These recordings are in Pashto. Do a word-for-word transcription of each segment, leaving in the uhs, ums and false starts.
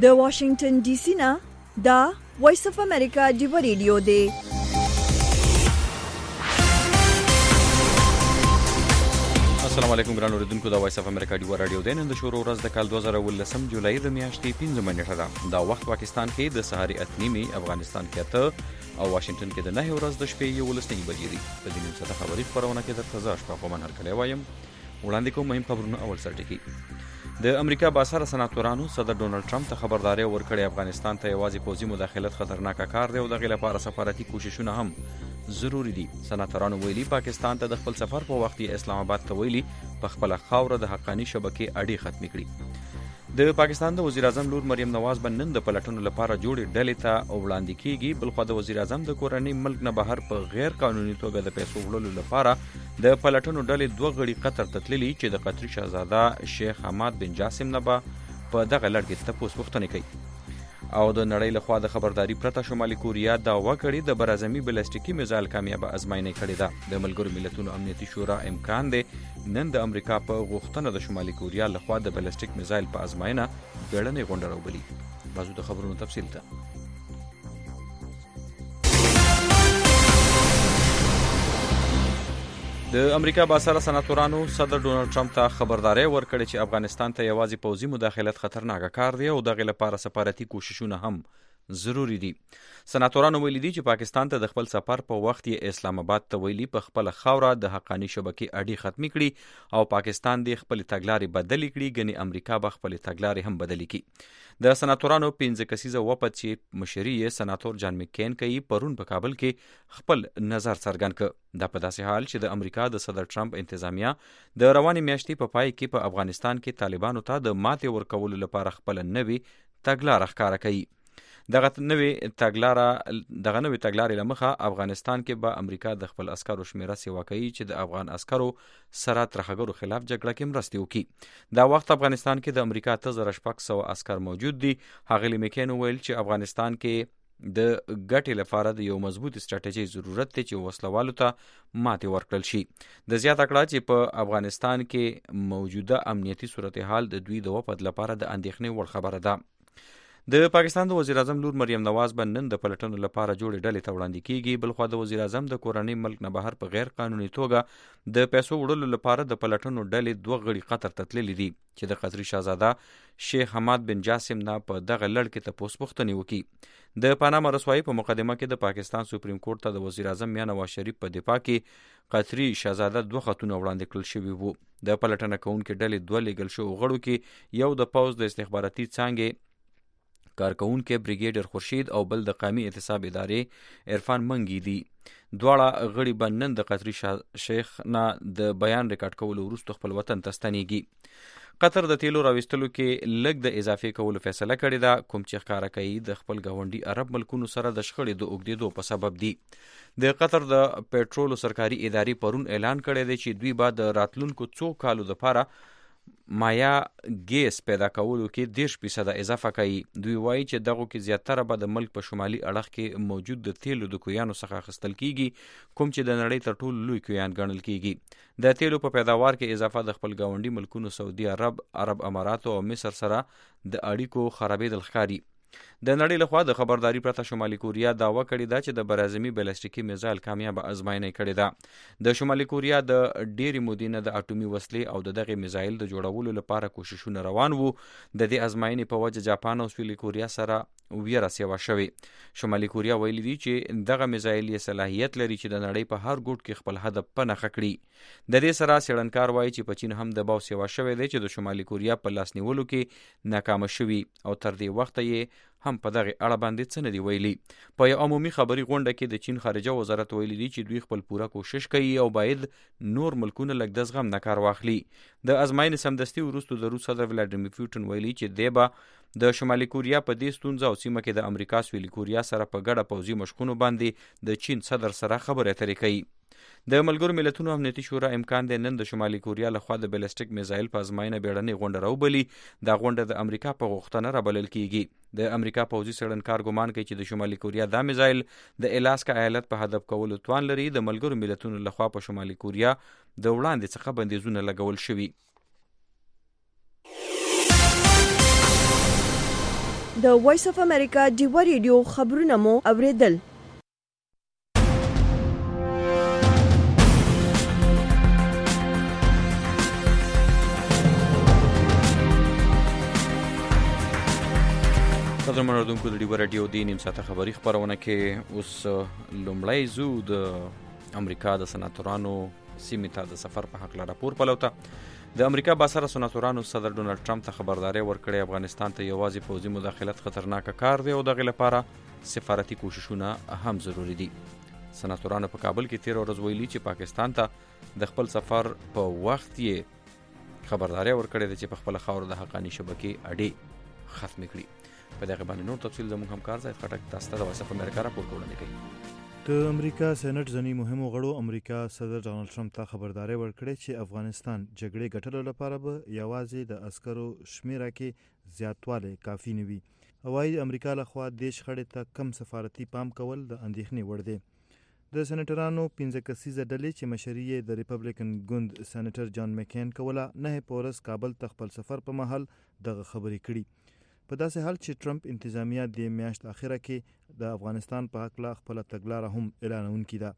د واشنگټن ډي سي نه دا وایس اف امریکا ډیو ریډیو دی. السلام علیکم ګران اوریدونکو، دا وایس اف امریکا ډیو رادیو دی. نن د شروع ورځ د کال دوه زره ولسم جولای د میاشتې پنځمه نیټه ده. دا وخت پاکستان کې د سهاري اته نیمې، افغانستان کې اته او واشنگټن کې د نهه ورځ د شپې یولس نیمې بجې دي. په دې نیم ساعته خبري خپرونه کې درته زه اشفاق ومن هرکلی وایم. وړاندې کوم مهم خبرونه. اول سرټکی د امریکا باسره سناتورانو صدر ډونالډ ټرمپ ته خبرداري ورکړې افغانستان ته یوازې پوځي مداخلت خطرناک کار دی او دغه لپاره سفارتي کوششونه هم ضروری دي. سناتورانو ویلي پاکستان ته د خپل سفر په وخت یې اسلام آباد ته ویلي په خپل خاوره د حقانی شبکې اړې ختمې کړي. د پاکستان د وزیر اعظم لور مریم نواز به نن د پلټنو لپاره جوړې ډلې ته وړاندې کیږي. بلخو د وزیر اعظم د کورنۍ ملک نه بهر په غیر قانوني توګه د پیسو وړلو لپاره د پلټنو ډلې دوه غړي قطر ته تللي چې د قطري شاهزاده شیخ حماد بن جاسم نه به په دغه لړ کې تپوس پوښتنې کوي. او د نړۍ لخوا د خبرداري پرته شمالي کوریا دعوا کړې د برازمي بلستیکي میزایل کامیابه ازمایښت کړې ده. د ملګرو ملتونو امنیتي شورا امکان دی نن د امریکا په غوښتنه د شمالي کوریا لخوا د بلستیک میزایل په ازمایښت بیړنۍ غونډه راوبلي. بازو د خبرونو تفصیل ته. د امریکا باسره سناتورانو صدر ډونالډ ټرمپ ته خبرداري ورکړې چې افغانستان ته یوازې پوځي مداخلت خطرناک کار دی او دغه لپاره سفارتي کوششونه هم ضروری دي. سناتورانو ویلي دي چې پاکستان ته د خپل سفر په وخت یې اسلام آباد ته ویلي په خپل خاوره د حقانی شبکې اړې ختمې کړي او پاکستان د خپل تګلارې بدلې کړي، ګنې امریکا به خپل تګلارې هم بدلې کړي. د سناتورانو پنځه کسیزه وفد چې مشري یې سناتور جان مکین کوي پرون په کابل کې خپل نظر څرګند کړ. دا په داسې حال چې د امریکا د صدر ټرمپ انتظامیه د روانې میاشتې په پای کې په افغانستان کې طالبانو ته د ماتې ورکولو لپاره خپل نوې تګلاره ښکاره کوي. دغه نوې تګلاره دغه نوې تګلارې له مخه افغانستان کې به امریکا د خپل عسکرو شمیره سیوا کوي چې د افغان عسکرو سره ترهګرو خلاف جګړه کې مرستې وکړي. دا وخت افغانستان کې د امریکا اته زره شپږ سوه عسکر موجود دي. ښاغلي مکین وویل چې افغانستان کې د ګټې لپاره د یو مضبوط استراتیژي ضرورت دی چې وسلوالو ته ماتې ورکړل شي. د زیاته کړه چې په افغانستان کې موجوده امنیتي صورتحال د دوی د وفد لپاره د اندېښنې وړ خبره ده. د پاکستان د وزیر اعظم لور مریم نواز به نن د پلټنو لپاره جوړې ډلې ته وړاندې کیږي. بلخو د وزیر اعظم د کورنۍ ملک نه بهر په غیر قانوني توګه د پیسو وړلو لپاره د پلټنو ډلې دوه غړي قطر ته تللي دي چې د قطري شاهزاده شیخ حماد بن جاسم نه په دغه لړ کې تپوس پوښتنې وکړي. د پاناما رسوایی په مقدمه کې د پاکستان سپریم کورټ ته د وزیر اعظم میاں نواز شریف په دفاع کې قطري شاهزاده دوه خطونه وړاندې کړل شوي وو. د پلټنه کوونکې ډلې دوه لیږل شوو غړو کې یو د پوځ د استخباراتي څانګې کارکونکي بریګیډر خورشید او بل د قومي احتساب ادارې عرفان منګي دي. دواړه غړي به نن د قطري شیخ نه د بیان ریکارډ کولو وروسته خپل وطن ته ستنیږي. قطر د تیلو راویستلو کې لږ د اضافې کولو فیصله کړې ده، کوم چې ښکاره کوي د خپل ګاونډي عرب ملکونو سره د شخړې د اوږدېدو په سبب دي. د قطر د پېټرولو سرکاري ادارې پرون اعلان کړی دی چې دوی به د راتلونکو څو کالو لپاره مایا ګیس پیدا کولو کې دېرش فیصده اضافه کوي. دوی وایي چې دغو کې زیاتره به د ملک په شمالي اړخ کې موجود د تیلو د کویانو څخه اخیستل کیږي، کوم چې د نړۍ تر ټولو لوی کویان ګڼل کیږي. د تیلو په پیداوار کې اضافه د خپل ګاونډي ملکونو سعودي عرب، عرب اماراتو او مصر سره د اړیکو خرابېدل ښکاري. د نړۍ لخوا د خبرداري پرته شمالي کوریا دعوا کړې ده چې د برازمي بلستیکي میزایل کامیابه ازمایښت کړې ده. د شمالي کوریا د ډېرې مودې نه د اټومي وسلې او د دغه میزایل د جوړولو لپاره کوششونه روان وو. د دې ازمایښتې په وجه جاپان او سویلي کوریا سره ویره سیوا شوې. شمالي کوریا ویلي دي چې دغه میزایل یې صلاحیت لري چې د نړۍ په هر ګوټ کې خپل هدف په نښه کړي. د دې سره څېړنکار وایي چې په چین هم دباو سیوا شوی دی چې د شمالي کوریا په لاس نیولو کې ناکامه شوي او تر دې وخته یې هم په دغه اړه باندې څه نه دي ویلي. په یو عمومي خبري غونډه کې د چین خارجه وزارت ویلي دي چې دوی خپل پوره کوشش کوي او باید نور ملکونه لږ د زغم نه کار واخلي. د ازمایښتې سمدستي وروسته د روس صدر ولادیمیر پوټین ویلي چې دی به د شمالي کوریا په دې ستونزه او سیمه کې د امریکا سویلي کوریا سره په ګډه پوځي مشقونو باندې د چین صدر سره خبرې اترې کوي. د ملګرو ملتونو امنیتي شورا امکان دی نن د شمالي کوریا لخوا د بلستیک میزایل په ازمایښت بیړنۍ غونډه راوبلي. دا غونډه د امریکا په غوښتنه رابلل کیږي. د امریکا پوځي څېړنکار ګمان کوي چې د شمالي کوریا دا میزایل د الاسکا ایالت په هدف کولو توان لري. د ملګرو ملتونو لخوا په شمالي کوریا د وړاندې څخه بندیزونه لګول شوي. د وایس اف امریکا ډیوا ریډیو خبرونه مو اوریدل. قدر منردونکو د ډیوا ریډیو د نیم ساعته خبري خبرونه کې اوس لومړی زو د امریکا د سناتورانو سیمې ته د سفر په حق راپور پلوته. د امریکا باسره سناتورانو صدر ډونالد ټرمپ ته خبرداري ورکړې افغانستان ته یوازې پوځي مداخلت خطرناک کار دی او دغه لپاره سفارتي کوششونه هم ضروری دي. سناتورانو په کابل کې تیر ورځ ویلي چې پاکستان ته د خپل سفر په وخت یې خبرداري ورکړې ده چې په خپل خاور د حقاني شبکې اډې ختم کړي. په دغه باندې نور تفصیل زموږ همکار زاید خټک تاسو ته د وایس اف امریکا راپور وړاندې کوي. د امریکا سېنات ځینې مهمو غړو امریکا صدر ډونالد ټرمپ ته خبرداري ورکړې چې افغانستان جګړې ګټلو لپاره به یوازې د عسکرو شمیره کې زیاتوالی کافي نه وي. وايي امریکا لخوا دیش خړې ته کم سفارتي پام کول د اندېښنې وړ دی. د سېنیټرانو پنځه کسیزه ډلې چې مشري یې د ریپبلیکن ګوند سېنیټر جان مکین کوله نه په ورځ کابل ته خپل سفر په مهال دغه خبرې کړي. په داسې حال چې ټرمپ انتظامیه د میاشت اخره کې د افغانستان په حق خپل تګلاره هم اعلانونکې ده.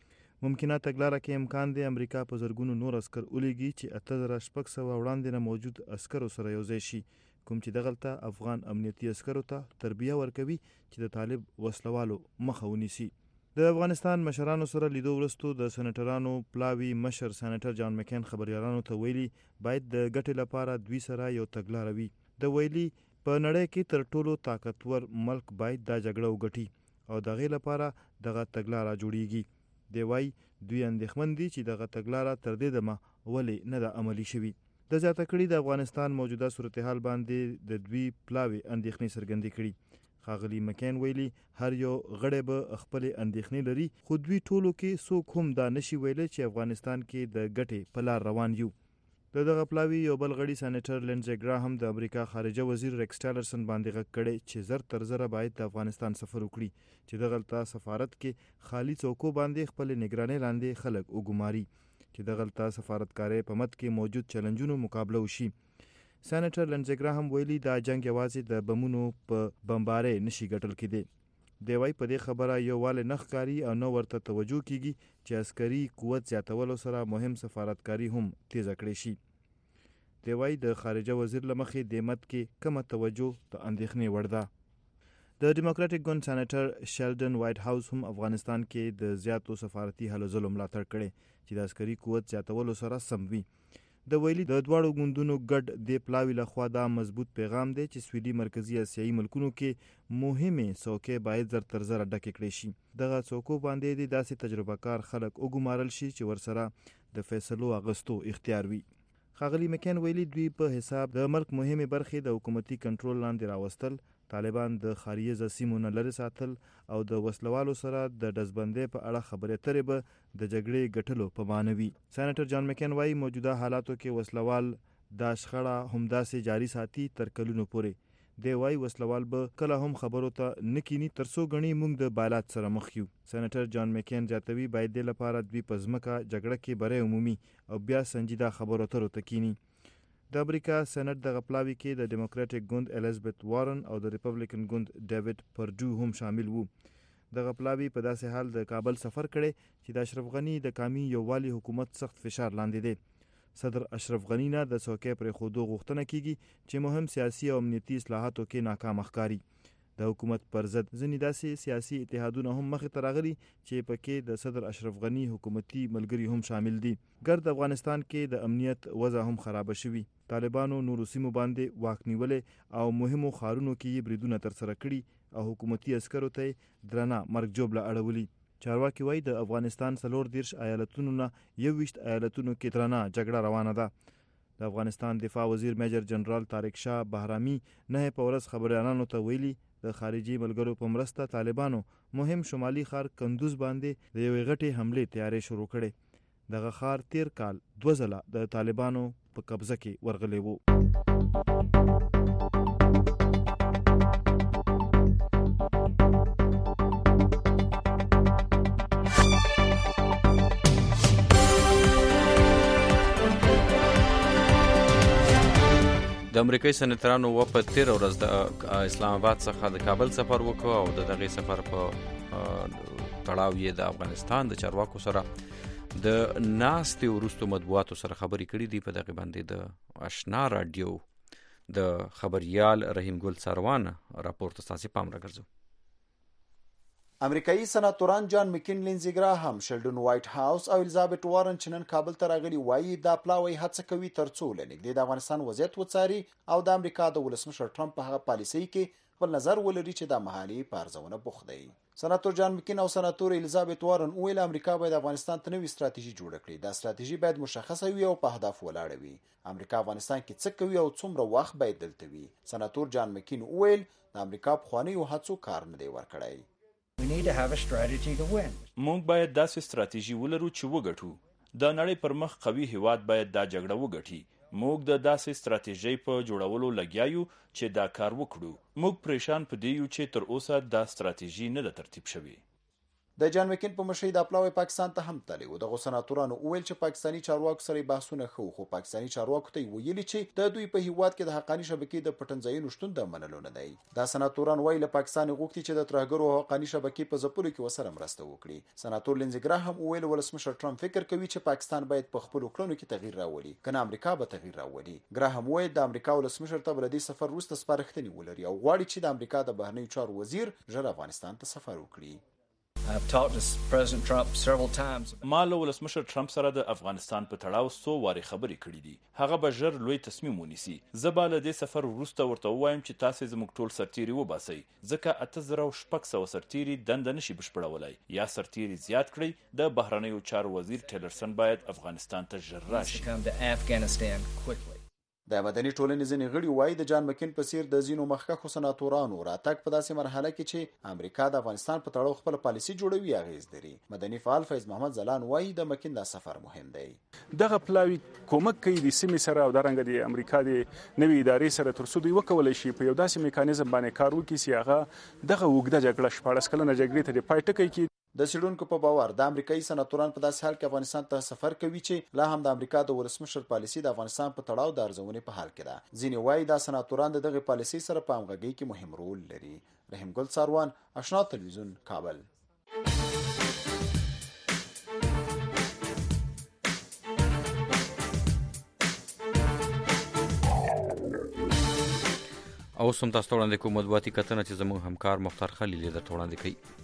ممکنه تګلاره کې امکان دی امریکا په زرګونو نور عسكر ولېږي چې اته زره شپږ سوه وړاندې نه موجود عسکرو سره یوځای شي، کوم چې دغلته افغان امنیتي عسکرو ته تربیه ورکوي چې د طالب وسلوالو مخه ونیسي. د افغانستان مشرانو سره لیدو وروسته د سېنیټرانو پلاوي مشر سېنیټر جان مکین خبريالانو ته ویلي باید د ګټې لپاره دوی سره یو تګلاره وي. د ویلي په نړۍ کې تر ټولو طاقتور ملک باید دا جګړه وګټي او دغه لپاره دغه تګلاره جوړیږي. دی وايي دوی اندېښمن دي چې دغه تګلاره تر دې دمه ولې نه ده عملي شوي. د زیاته کړي د افغانستان موجوده صورتحال باندې د دوی پلاوي اندېښنې څرګندې کړي. ښاغلي مکین ویلي هر یو غړی به خپل اندېښنې لري، خو دوی ټولو کې څوک هم دا نشي ویلی چې افغانستان کې د ګټې په لار روان یو. د دغه پلاوي یو بل غړي سېنیټر لینډزي ګراهم د امریکا خارجه وزیر ریکس ټیلرسن باندې غږ کړی چې زر تر زره باید د افغانستان سفر وکړي چې دغلته سفارت کې خالی څوکو باندې خپل نگرانۍ لاندې خلک وګماري چې دغلته سفارتکارۍ په مد کې موجود چیلنجونو مقابله وشي. سېنیټر لینډزي ګراهم ویلي دا جنگ یوازې د بمونو په بمبارۍ نشي ګټل کېدی. دی وايي په دې خبره یووالی نه ښکاري او نه ورته توجه کیږي چې عسکري قوت زیاتولو سره مهم سفارتکاري هم تیزه کړی شي. دی وايي د خارجه وزیر له مخې د مد کې کمه توجه د اندېښنې وړ ده. د ډیموکراټیک ګوند سېنیټر شیلډن وایټ هاوس هم افغانستان کې د زیاتو سفارتي هلو ځلو ملاتړ کړی چې د عسکري قوت زیاتولو سره سم وي. د ویلي د دواړو ګوندونو ګډ د پلاوي لخوا دا مضبوط پیغام دی چې سویلي مرکزي اسیایي ملکونو کې مهمې څوکۍ باید زر تر زره ډکې کړې شي. دغه څوکو باندې د داسې تجربه کار خلک وګمارل شي چې ورسره د فیصلو اغستو اختیار وي. ښاغلي مکین ویلي دوی په حساب د ملک مهمې برخې د حکومتي کنټرول لاندې راوستل، طالبان د خاریزه سیمو نه لرې ساتل او د وسلوالو سره د ډزبندۍ په اړه خبرې اترې به د جګړې ګټلو په معنی وي. سېنیټر جان مکین وایي موجوده حالاتو کې وسلوال دا شخړه همداسې جاري ساتي تر کلونو پورې. دی وايي وسلوال به کله هم خبرو ته نه کینی تر څو ګڼي موږ د بایلات سره مخ یو. سېنیټر جان مکین زیاتوي باید د لپاره دوی په ځمکه جګړه کې بری عمومي او بیا سنجیده خبرو اترو ته کینی. د امریکا سېنات دغه پلاوي کې د ډیموکراټیک ګوند الیزابت وارن او د ریپبلیکن ګوند ډیوډ پرډو هم شامل وو. دغه پلاوي په داسې حال د کابل سفر کړي چې د اشرف غني د قومي یووالي حکومت سخت فشار لاندې دی. صدر اشرف غني نه د څوکۍ پرې خودو غوښتنه کیږي چې مهم سیاسي او امنیتي اصلاحاتو کې ناکام ښکاري. د حکومت پر ضد ځینې داسې سیاسي اتحادونه هم مخې ته راغلي چې پکې د صدر اشرف غني حکومتي ملګري هم شامل دي. ګرد افغانستان کې د امنیت وضع هم خرابه شوي. طالبانو نورو سیمو باندې واک نیولې او مهمو ښارونو کې یې بریدونه ترسره کړي او حکومتي عسکرو ته درنه مرګ جوړه اړولي. چارواکي وایي د افغانستان څلور دېرش ایالتونو نه یوویشت ایالتونو کې درنه جګړه روانه ده. د افغانستان دفاع وزیر میجر جنرال طارق شاه بهرامي نه په ورځ خبريالانو ته ویلي د خارجي ملګرو په مرسته طالبانو مهم شمالي ښار کندوز باندې د یوې غټې حملې تیارې شروع کړې. دغه ښار تیر کال دوه ځله د طالبانو په قبضه کې ورغلی وو. د امریکایي سناتورانو و په تیر ورځ د اسلام آباد څخه د کابل سفر وکړ او د دغه سفر په تړاو یې د افغانستان د چارواکو سره د ناستې وروستو مطبوعاتو سره خبرې کړې دي. په دغه باندې د آشنا راډیو د خبريال رحیم ګل سروان راپور ته تاسو پام راګرځو. امریکایي سناتوران جان مکین، لینزی ګراهام، شلډن وایټ هاوس او الیزابت وارن چې نن کابل ته راغلي وایي دا پلاوی هڅه کوي ترڅو لنګدې د افغانستان وضعیت وڅاري او د امریکا د ولسمشر ټرمپ په هغه پالیسۍ کې خپل نظر ولري چې د محلي پارځونه بوخت دی. سناتور جان مکین او سناتور الیزابت وارن ویل امریکا باید افغانستان ته نوې ستراتیژي جوړه کړي. دا ستراتیژي باید مشخصه وي او په هدف ولاړه وي. امریکا افغانستان کې څه کوي او څومره وخت باید دلته وي. سناتور جان مکین ویل د امریکا پخوانیو هڅو کار نه دی ورکړی. We need to have a strategy to win. مونږ باید داسې ستراتیژي ولرو چې وګټو. د نړۍ پر مخ قوي هیواد باید دا جګړه وګټي. موږ د داسې ستراتیژۍ په جوړولو لګیا یو چې دا کار وکړو. موږ پریشان پدې یو چې تر اوسه دا ستراتیژي نه ده ترتیب شوې. د جان مکین په مشرۍ د پلاوی پاکستان ته هم تللی و. دغه سناتورانو وویل چې پاکستاني چارواکو سره بحثونه خو خو پاکستاني چارواکو ته ویلي چې د دوی په هیواد کې د حقاني شبکې د پټنځایونو شتون د منلو نه دی. دا سناتوران وایي له پاکستان غوښتي چې د ترهګرو حقاني شبکې په ځپلو کې وسره مرسته وکړي. سناتور لینزی ګراهام وویل ولسمشر ټرمپ فکر کوي چې پاکستان باید په خپل کړنو کې تغییر راولي، کنه امریکا به تغییر راولي. ګراهام وایي د امریکا ولسمشر ته بلدي سفر وروسته سپارښتنې ولري او غواړي چې د امریکا د بهرنیو چارو وزیر ژر افغانستان ته سفر وکړي. I've talked to President Trump several times. ما له ولسمشر ټرمپ سره د افغانستان په تړاو څو وارې خبرې کړې دي. هغه به ژر لوی تصمیم ونیسي. زه به له دې سفر وروسته ورته ووایم چې تاسې زموږ ټول سرتیري وباسئ، ځکه اته زره او شپږ سوه سرتیري دنده نشي بشپړولی. یا سرتیري زیات کړئ. د بهرنیو چارو وزیر ټیلرسن باید افغانستان ته ژر راشي. د مدني ټولنې ځینې غړي وایي د جان مکین په څیر د ځینو مخکښو سناتورانو راتګ په داسې مرحله کې چې امریکا د افغانستان په تړاو خپل پالیسي جوړوي اغیز لري. مدني فعال فیض محمد زلان وایي د مکین دا سفر مهم دی. دغه پلاوی کومک کوي د سیمې سره او دارنګ د امریکا د نوې ادارې سره ترڅو دوی وکولای شي په یو داسې میکانیزم باندې کار وکړي چې هغه دغه اوږده جګړه شپاړس کلنه جګړې ته د پای ټکی کړي. د سیډونکو په باور د امریکایي سناتوران په داسې حال کې افغانستان ته سفر کوي چې لا هم د امریکا د ولسمشر پالیسي د افغانستان په تړاو د ارزونې په حال کې ده. ځینې وایي دا سناتوران د دغه پالیسي سره په همغږۍ کې مهم رول لري. رحیم ګل سروان، آشنا تلویزیون، کابل. او سم تاسو وړاندې کوم مطبوعاتي کتنه چې زموږ همکار مختار خلیل درته وړاندې کوي.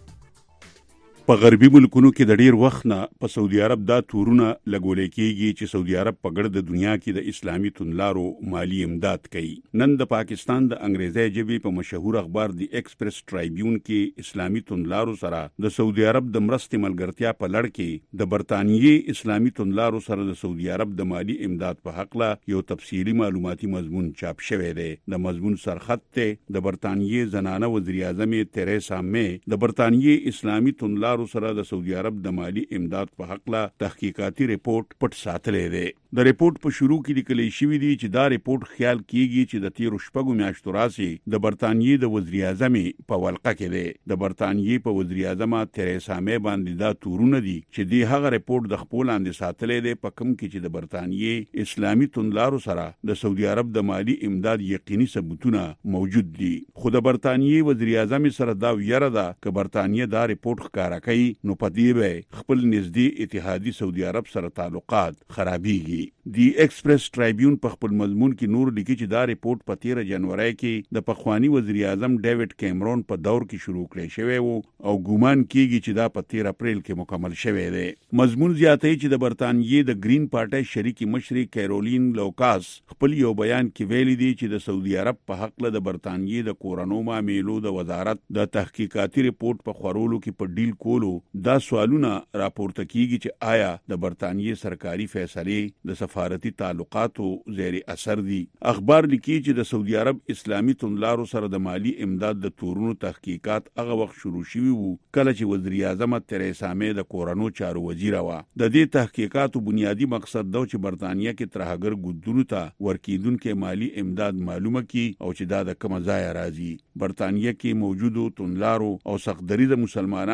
په غربي ملکونو کې د ډیر وخت نه په سعودي عرب دا تورونه لګولې کېږي چې سعودي عرب په ګرد د دنیا کې د اسلامي توندلارو مالی امداد کوي. نن د پاکستان د انګریزي ژبې په مشهور اخبار دی ایکسپریس ټرایبیون کې اسلامي توندلارو سره د سعودي عرب د مرستې ملګرتیا په لړ کې د برتانیې اسلامي توندلارو سره د سعودي عرب د مالی امداد په حق له یو تفصیلی معلوماتي مضمون چاپ شوی دی. د مضمون سرخط ته د برتانیې زنانه وزیر اعظم تریسا مې د برتانیې اسلامي توندلارو سره د سعودي عرب د مالی امداد په حق له تحقیقاتي ریپورت پټ ساتلې دی. د ریپورت په شروع کې لیکل شوی دی چې دا ریپورت خیال کیږي چې د تیرو شپږو میاشتو راځي د برتانیې د وزیر اعظم په ولقه کې دی. د برتانیې په وزیر اعظم تریسا مې باندې دا تورونه دي چې دی هغه ریپورت د خپل لاندې ساتلې دی په کوم کې چې د برتانیې اسلامي توندلارو سره د سعودي عرب د مالی امداد یقیني ثبوتونه موجود دي. خو د برتانیې وزیر اعظم سره دا ویره ده چې برتانیې دا ریپورت ښکارا کوي نو په دې به خپل نږدې اتحادي سعودي عرب سره تعلقات خرابيږي. دی ایکسپریس ټرایبیون په خپل مضمون کې نور لیکي چې دا ریپورت په تیره جنوري کې د پخوانی وزیر اعظم ډیوډ کیمرون په دور کې شروع کړی شوی وو او ګومان کیږي چې دا په تیره اپریل کې مکمل شوی دی. مضمون زیاتوي چې د برتانیې د گرین پارټي شریکی مشري کیرولین لوکاس خپل یو بیان کې ویلي دی چې د سعودي عرب په حق له د برتانیې د کورونو معاملو د وزارت د تحقیقاتي ریپورت په خورولو کې په ډیل کولو دا سوالونه راپورته کیږي چې آیا د برتانیې سرکاري فیصله د سفارتي تعلقاتو زیر اثر دي. اخبار لیکي چې د سعودي عرب اسلامي توندلارو سره د مالی امداد د تورونو تحقیقات هغه وخت شروع شوي وو کله چې وزیر اعظم تریسا مې د کورونو چارو وزیر و. د دې تحقیقاتو بنیادی مقصد دا چې برتانیې کې ترهګر ګوندونو ته ورکیدونکو مالی امداد معلومه کی او چې دا د کوم ځای راځي. برتانیې کې موجودو توندلارو او سختدریز مسلمانانو ته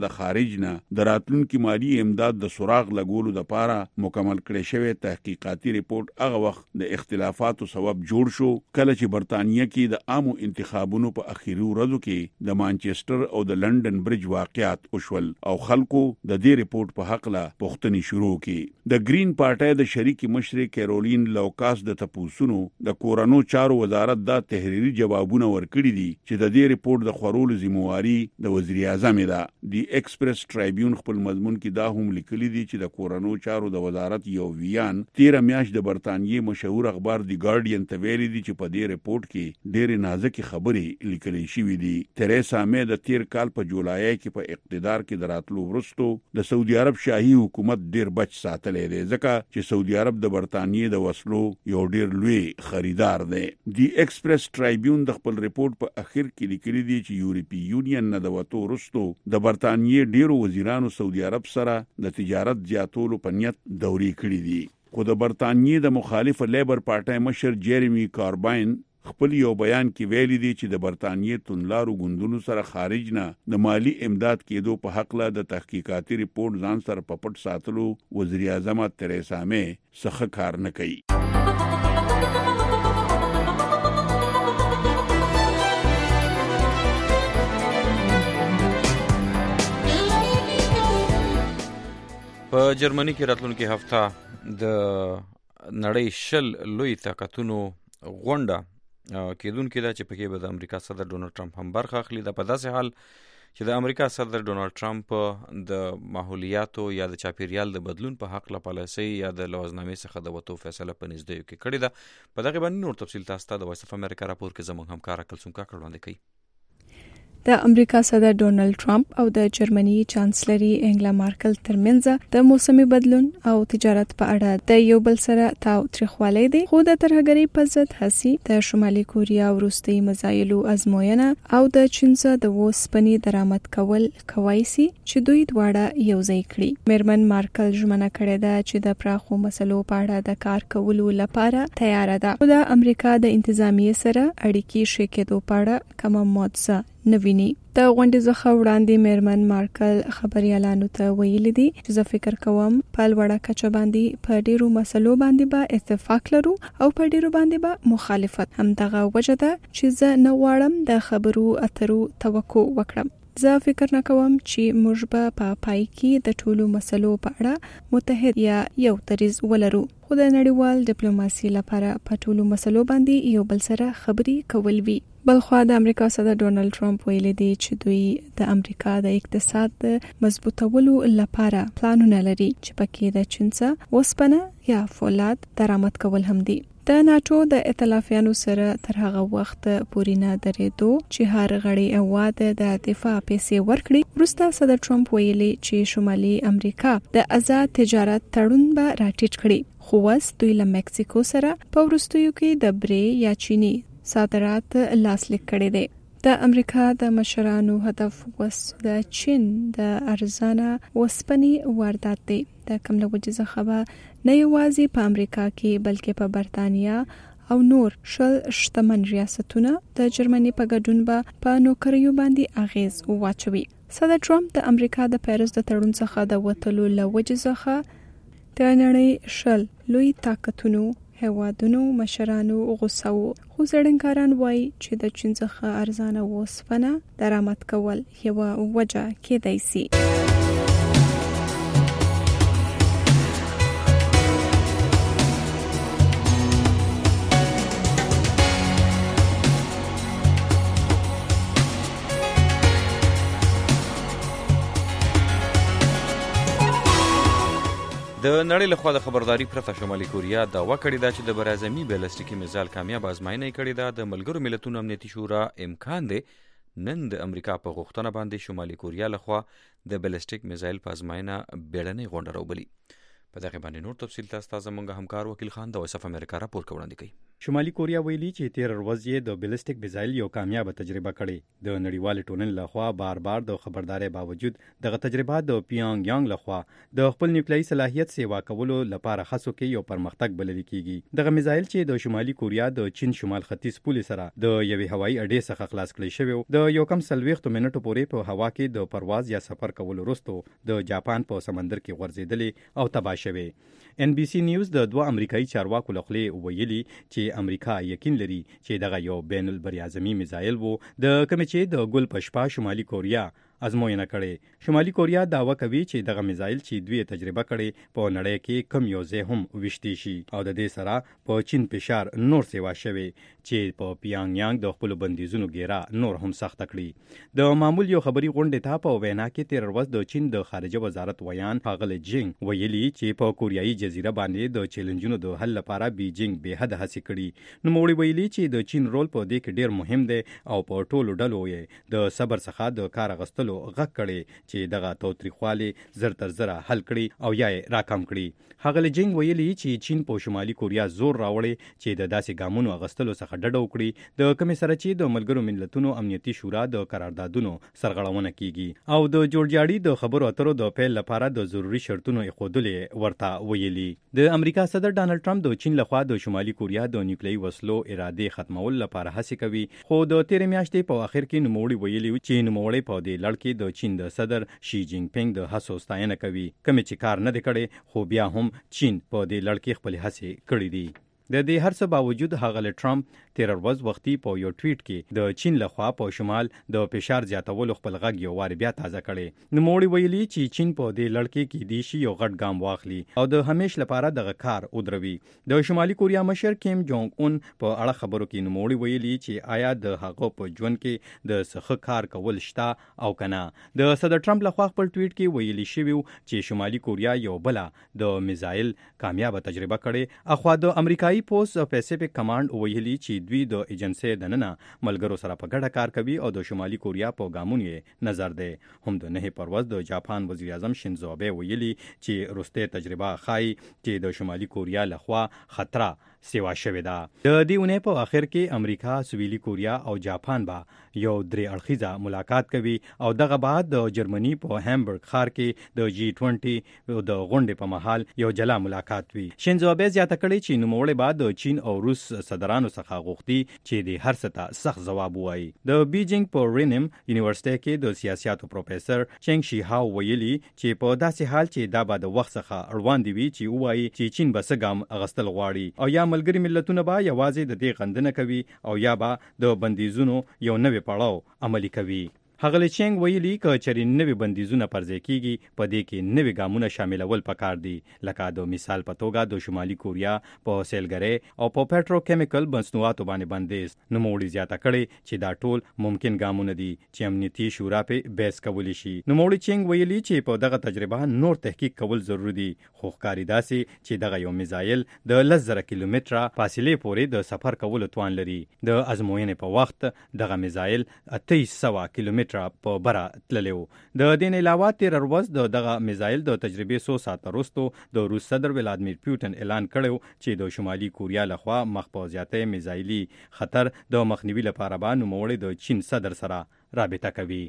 د خارج نه د راتلونکي مالی امداد د سراغ لګولو لپاره مکمل کړی شوی تحقیقاتي ریپورت هغه وخت د اختلافاتو سبب جوړ شو کله چې برتانیه کې د عامو انتخابونو په اخیری ورځو کې د مانچستر او د لندن برج واقعات وشول او خلکو د دې ریپورت په حق لا پوښتنې شروع کړي. د گرین پارټي د شریک مشر کیرولین لوکاس د تپوسونو د کورونو چارو وزارت دا تحریری جوابونه ورکړي دي چې د دې ریپورت د خورولو ذمہواری د وزیر اعظم ده. دی ایکسپریس ټرایبیون خپل مضمون کې دا هم لیکلي دي چې د کورونو چارو د وزارت یو ویان تیر میاشت د برتانیې مشهور اخبار دی ګارډین ته ویلي دي چې په دې ریپورت کې ډېرې نازکې خبرې لیکل شوې دي. تریسا مې د تیر کال په جولای کې په اقتدار کې دراتلو وروسته د سعودي عرب شاهي حکومت ډېر بچ ساتلې دی ځکه چې سعودي عرب د برتانیې د وسلو یو ډېر لوی خریدار دی. دی ایکسپریس ټرایبیون د خپل ریپورت په اخر کې لیکلي دي چې یورپی یونین نه د وټو وروسته د برتانیې ډېرو وزیرانو سعودي عرب سره د تجارت زیاتولو په نیت دورې کړې دي. خو د برتانیې د مخالف لیبر پارټي مشر جیرمی کارباین خپل یو بیان کې ویلي دي چې د برتانیې توندلارو ګوندونو سره خارج نه د مالی امداد کېدو په حق له د تحقیقاتي ریپورت ځان سره په پټ ساتلو وزیر اعظم تریسا مې څه کار نه کوي. په جرمني کې راتلونکي هفته د نړۍ شل لوی طاقتونو غونډه کېدونکې ده چې پکې به د امریکا صدر ډونالد ټرمپ هم برخه اخلي. دا په داسې حال چې د امریکا صدر ډونالد ټرمپ د ماحولیاتو یا د چاپیریال د بدلون په حق له پالیسۍ یا د لوازنامې څخه د وتو فیصله په نږدې کې کړې ده. په دغه باندې نور تفصیل تاسو ته د وایس اف امریکا راپور کې زموږ همکار کلثوم کاکړ وړاندې کوي. د امریکا صدر ډونالد ټرمپ او د جرمني چانسلري انګلا مارکل ترمنځ د موسمي بدلون او تجارت په اړه د یو بل سره تاو تریخوالی دی، خو د ترهګرۍ په ضد هڅې د شمالي کوریا وروستي مزایلو ازموینه او د چین څخه د وسپنې درآمد کول کوي سي چې دوی دواړه یو ځای کړي. میرمن مارکل ژمنه کړې ده چې د پراخو مسلو په اړه د کار کولو لپاره تیار ده، خو د امریکا د انتظامیې سره اړیکې شې کېدو په اړه کومه موضوع نویني. د غونډې څخه وړاندې میرمن مارکل خبريالانو ته ویلي دي چې زه فکر کوم په لوړه کچه باندې په ډیرو مسلو باندې به اتفاق لرو او په ډیرو باندې به مخالفت. همدغه وجه ده چې زه نه غواړم د خبرو اترو توقع وکړم. زه فکر نه کوم چې موږ به په پای کې د ټولو مسلو په اړه متحد یا یو دریځ ولرو، خو د نړیوال ډیپلوماسي لپاره په ټولو مسلو باندې یو بل سره خبرې کول وي. بلخوا د امریکا صدر ډونالد ټرمپ ویلي دی چې دوی د امریکا د اقتصاد د مضبوطولو لپاره پلانونه لري چې پکې د چین څخه وسپنه یا فولاد درآمد کول هم دي. د ناتو د ائتلافیانو سره تر هغه وخت پورې نه درېدو چې هر غړی هیواد د دفاع پیسې ورکړي. وروسته صدر ټرمپ ویلي چې شمالي امریکا د آزاد تجارت تړون به راټیټ کړي، خو اوس دوی له مکسیکو سره په وروستیو کې د برې یا چینی صادرات لاسلیک کړي دي. د امریکا د مشرانو هدف وس د چین د ارزانه وسپنې واردات دی، د کوم له وجې څخه به نه یوازې په امریکا کې بلکې په برتانیا او نور شل شتمن ریاستونه د جرمني په ګډون به په نوکریو باندې اغیز واچوي. صدر ټرمپ د امریکا د پیرس د تړون څخه د وتلو له وجې څخه د نړۍ شل لوی طاقتونو هیوادونو مشرانو غوسه وو، خو څېړنکاران وایي چې د چین څخه ارزانه وسپنه درآمد کول یوه وجه کېدای سي. د نړۍ له خوا د خبرداري پرته شمالي کوریا دعوا کړې ده چې د براعظمي بیلسټیکي میزایل کامیاب ازمایښت کړې ده. د ملګرو ملتونو امنیتي شورا امکان دی نن د امریکا په غوښتنه باندې شمالي کوریا له خوا د بیلسټیک میزایل په ازمایښت بیړنۍ غونډه راوبلي. په دغه باندې نور تفصیل تاسو ته زموږ همکار وکیل خان د وایس اف امریکا راپور وړاندې کوي. شمالي کوریا ویلي چې تیر ورځ یې د بیلسټیک میزایل یو کامیاب تجربه کړې. د نړیوال ټولنې لخوا بار بار د خبرداري باوجود دغه تجربه د پیونګ یانګ لخوا د خپل نیوکلیایي صلاحیت سیوا کولو لپاره هڅو کې یو پرمختګ بلل کیږي. دغه میزایل چې د شمالي کوریا د چین شمال ختیځ پولې سره د یوې هوایي اډې څخه خلاص کړی شوی د یو کم سلويخت منټو پورې په هوا کې د پرواز یا سفر کولو وروسته د جاپان په سمندر کې غورځېدلې او تباه شوی. ان بي سي نیوز د دوه امریکایي چارواکو لخوا ویلي چې امریکا یقین لري چې دغه یو بین البراعظمي میزایل وو د کوم چې د ګل پشپا شمالي کوریا ازموینه کړي. شمالي کوریا داوا کوي چې دغه میزایل چې دوی تجربه کړي په نړۍ کې کم یو ځای هم وشتي شي او د دې سره په چین فشار نور سیوا شوی چې په پیونګ یانګ د خپل بندیزونو ګیره نور هم سخت کړي. د معمول یو خبري غونډه ته په وینا کې تیر ورځ د چین د خارجه وزارت ویان ښاغلی جینګ ویلي چې په کوریایي جزیره باندې د چیلنجونو د حل لپاره بیجینګ به حد هڅې کړي. نو موږ ویلي چې د چین رول په دې کې ډیر مهم دی او په ټولو ډلو یې د صبر څخه د کار غستلو غږ کړي چې دغه توتریخوالي زر تر زره حل کړي او یا راکم کړي. ښاغلی جینګ ویلي چې چین په شمالي کوریا زور راوړي چې د داسې ګامونو اغستلو څخه ډډه وکړي د کومې سره چې د ملګرو ملتونو امنیتي شورا د قراردادونو سرغړونه کیږي او د جوړجاړي د خبرو اترو د پیل لپاره د ضروري شرطونو ایښودلې ورته ویلي. د امریکا صدر ډانلډ ټرمپ د چین لخوا د شمالي کوریا د نیوکلیایي وسلو اراده ختمول لپاره هڅې کوي خو د تیرې میاشتې په اخر کې نوموړي ویلي چې نوموړي په دې لړ کې د چین د صدر شي جینګ پینګ د هڅو ستاینه کوي کوم چې کار نه دی کړی خو بیا هم چین په دې لړ کې خپل هڅې کړې دي. د دې هر څه باوجود ښاغلی ټرمپ تیر ورځ وختي په یو ټویټ کې د چین لخوا په شمال د فشار زیاتولو خپل غږ یو وار بیا تازه کړی. نوموړي ویلي چې چین په دې لړ کې کیدای شي یو غټ ګام واخلي او د همیش لپاره دغه کار ودروي. د شمالي کوریا مشر کیم جونګ اون په اړه خبرو کې نوموړي ویلي چې آیا د هغه په ژوند کې د څه کار کول شته او کنه. د صدر ټرمپ لخوا خپل ټویټ کې ویلي شوی چې شمالي کوریا یو بل د میزایل کامیاب تجربه کړي. اخوا د امریکایي پوسټ پیسفیک کمانډ ویلي چې دوی د ایجنسی دننه ملګرو سره په ګډه کار کوي او د شمالي کوریا په ګامونو نظر دی. هم د نه پرواز د جاپان وزیر اعظم شینزو آبه ویلي چې وروسته تجربه ښایي چې د شمالي کوریا لخوا خطر سیوا شوې ده. د دې اونۍ په اخر کې امریکا، سویلي کوریا او جاپان به یو درې اړخیزه ملاقات کوي او دغه بعد د جرمني په هامبورګ ښار کې د جی بیست د غونډې په مهال یو جلا ملاقات وي. شینزو آبه زیاته کړې چې نوموړی بعد د چین او روس صدرانو څخه غوښتي چې د هر څه ته سخت ځواب ووایي. د بیجینګ په رینم یونیورسيټي کې د سیاسياتو پروفیسور چنګ شي هاو ویلي چې په داسې حال چې دا به د وخت څخه اړوند وي چې وایي چې چین به څه ګام اغستل غواړي او یا ملګري ملتونه به یوازې د دې غندنه کوي او یا به د بندیزونو یو نوې پړاو عملي کوي. ښاغلی چنګ ویلي که چېرې نوي بندیزونه پرځای کیږي په دې کې نوي ګامونه شاملول پکار دي لکه د مثال په توګه د شمالي کوریا په سیلګرۍ او په پټروکیمیکل مصنوعاتو باندې بندیز. نوموړي زیاته کړې چې دا ټول ممکن ګامونه دي چې امنیتي شورا پې بحث کولی شي. نوموړي چنګ ویلي چې په دغه تجربه نور تحقیق کول ضروري دي خو ښکاري داسې چې دغه یو میزایل د لس زره کیلومتره فاصلې پورې د سفر کولو توان لري. د ازموینې په وخت دغه میزایل اته سوه کیلومتره په بره تللی و. د دې نه علاوه تیر ورځ د دغه میزایل د تجربې څو ساعته وروسته د روس صدر ولادیمیر پوتین اعلان کړی چې د شمالي کوریا لخوا مخ په زیاتې میزایلي خطر د مخنیوي لپاره به نوموړی د چین صدر سره رابطه کوي.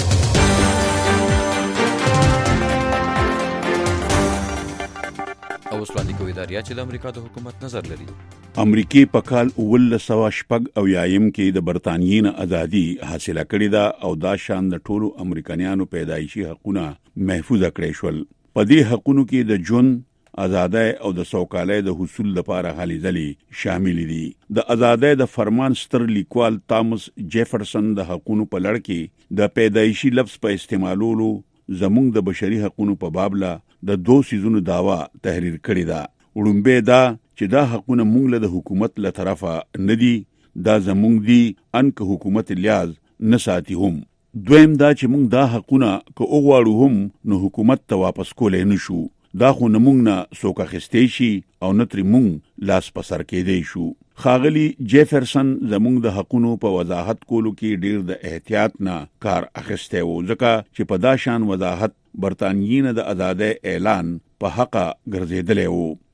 او اوس وړاندې کوي دا ریا چې د امریکا د حکومت نظر لري. امریکای په کال اوولس سوه شپږ او یایم کې د برتانیې نه ازادي حاصله کړې ده او دا شان د ټولو امریکایانو پیدایشي حقونه محفوظ کړي شول. په دې حقونو کې د ژوند، آزادۍ او د سوکالۍ د حصول لپاره هلې ځلې شامل دي. د آزادۍ د فرمان ستر لیکوال تامس جیفرسن د حقونو په لړ کې د پیدایشي لفظ په استعمالولو زموږ د بشري حقونو په باب له د دوه سيزونو داوا تحریر کړی ده. وړومبه دا چې دا حقونه موږ له حکومت له طرفه نه دي، دا زموږ دي ان که حکومت لیاز نه ساتي هم. دویم دا چې موږ دا حقونه که وغواړو هم نو حکومت ته واپس کولای نشو. دا خو نه موږ نه څوک اخیستی شي او نه ترې موږ لاس په سر کېدی شو. ښاغلي جیفرسن زموږ د حقونو په وضاحت کولو کې ډیر د احتیاط نه کار اخیستی و ځکه چې په دا شان وضاحت برتانیې نه د ازادۍ اعلان په حقه ګرځېدلی و.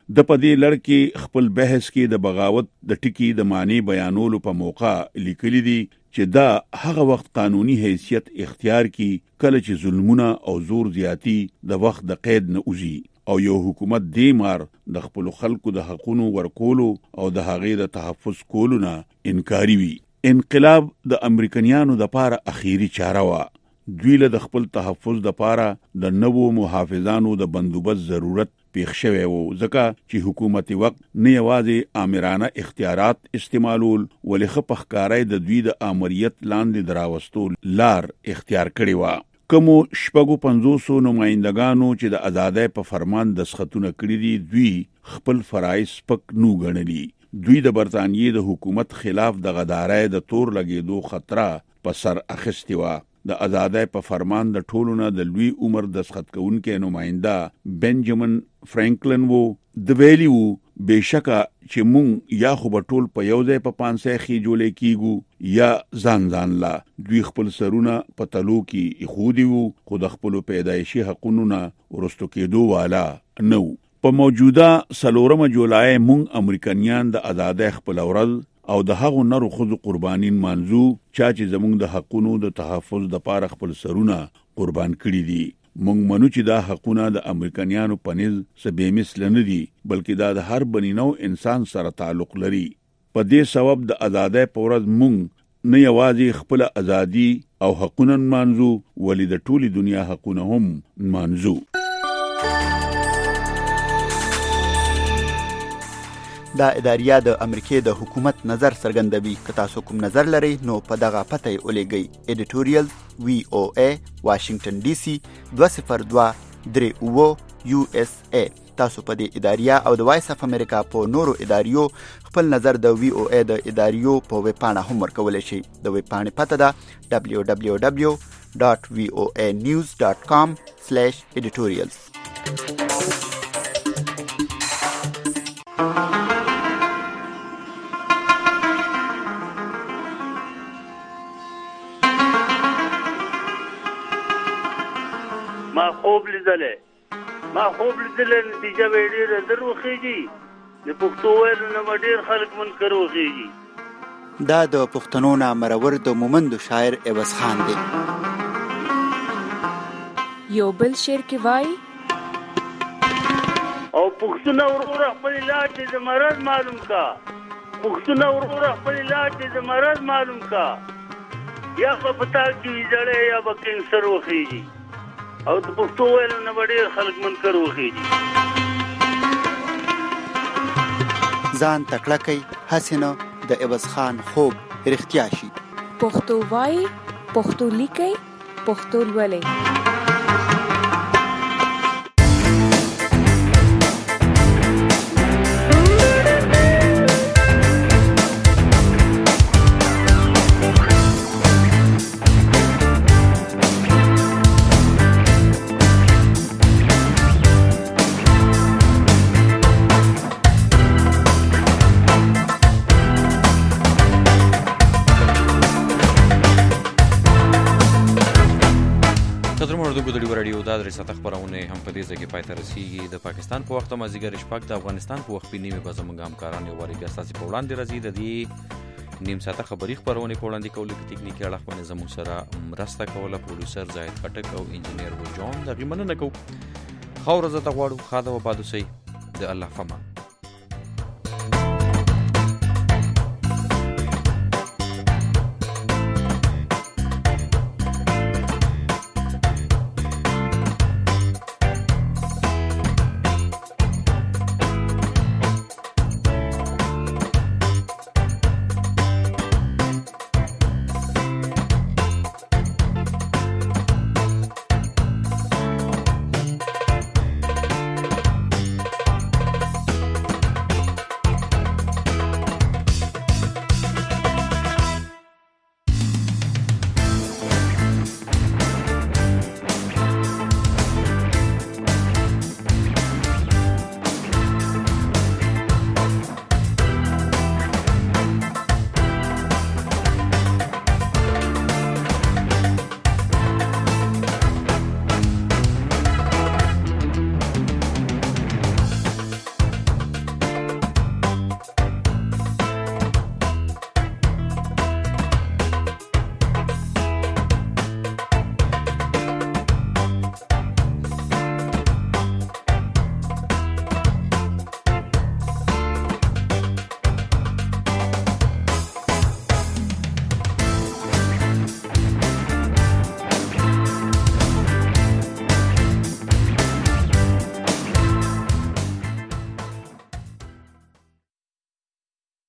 د پدې لړ کې خپل بحث کې د بغاوت د ټکی د معنی بیانولو په موقع لیکلي دي چې دا هغه وخت قانوني حیثیت اختیار کی کله چې ظلمونه او زور زیاتی د وخت د قید نه اوزي او یو حکومت دې مار د خپل خلکو د حقوقو ورکولو او د هغې د تحفظ کولو نه انکاری وي. انقلاب د امریکایانو د پاره اخیری چاره وا. دوی له د خپل تحفظ د پاره د نوو محافظانو د بندوبست ضرورت پیښ شوی وو ځکه چې حکومتي وخت نه یوازې آمرانه اختیارات استعمالول ولې په ښکارای د دوی د آمریت لاندې دراوستول لار اختیار کړی و. کوم شپږو پنځوسو نمائندګانو چې د آزادۍ په فرمان دسخطونه کړی دي دوی خپل فرایض پک نو غنلي. دوی د برتانیې د حکومت خلاف د غدارۍ د تور لګېدو خطر په سر اخیستی و. د آزادۍ په فرمان د ټولو نه د لوی عمر دسخط کوونکې نماینده بنجامین فرانکلن وو. د ویلی وو بهشکه چې مونږ یا خو به ټول په یو ځای په پانسۍ خې جوړې کیږو یا ځان ځان لا. دوی خپل سرونه په تلو کې ایښودي وو خو د خپلو پیدایشي حقونو نه ورستو کېدو والا نه وو. په موجوده څلورمه جولای مونږ امریکایان د آزادۍ خپل ورځ او د هغو نرو خود قربانین منځو چا چې زموږ د حقونو د تحفظ د پاره خپل سرونه قربان کړي دي. مونږ منو چې دا حقونه د امریکایانو په نيز څه به مثل نه دي بلکې دا د هر بنی نو انسان سره تعلق لري. په دې سبب د آزادۍ په ورځ مونږ نه یوازې خپل ازادي او حقونه منځو ولې د ټولي دنیا حقونه هم منځو. دا اداریه د امریکای د حکومت نظر څرګندوي. که تاسو کوم نظر لرئ نو په دغه پته یې ولېږئ. ایډیټوریال وی او ای واشنگټن ډي سي دوه صفر دوه درې اووه یو اس ای. تاسو په دې اداریه او د وایس اف امریکا په نورو اداریو خپل نظر د وی او ای د اداریو په ویب پاڼه هم ورکولی شئ. د ویب پاڼې پته ده دبلیو دبلیو دبلیو ډاټ وی او ای نیوز ډاټ کام سلیش ایډیټوریالز. ما خوب لیدلې ما خوب لیدلې نتیجه به ډېره در وخېږي. د پښتو ویلو نه ډېر خلک منکر وخېږي. دا د پښتنو نه مرور د مومندو شاعر عوض خان دی. یو بل شعر کې وایي او پښتون ورور خپل علاج د مرض معلوم کا. پښتون ورور خپل علاج د مرض معلوم کا. یا په پتا کې زړې یا به کینسر وخېږي او د پښتو ویلو نه ډېر خلک منکر وخېږي. ځان تکړه کوي هسې نه د عوض خان خوب رښتیا شي. پښتو وایي پښتو لیکئ پښتو لولئ. دا درې ساعته خبرونه هم په دې ځای کې پای ته رسیږي. د پاکستان په وخت مازدیګر شپږ د افغانستان په وخت په نیمه به زموږ همکاران یو واري بیا ستاسو په وړاندې راځي. د دې نیم ساعته خبري خبرونه په وړاندې کولو کې ټکنیکي اړخ باندې زموږ سره مرسته کوله پروډوسر زاهد خټک او انجینیر و جون. د غیمنه نکو خاور زته غواړو خاده و بادو سي د الله فما.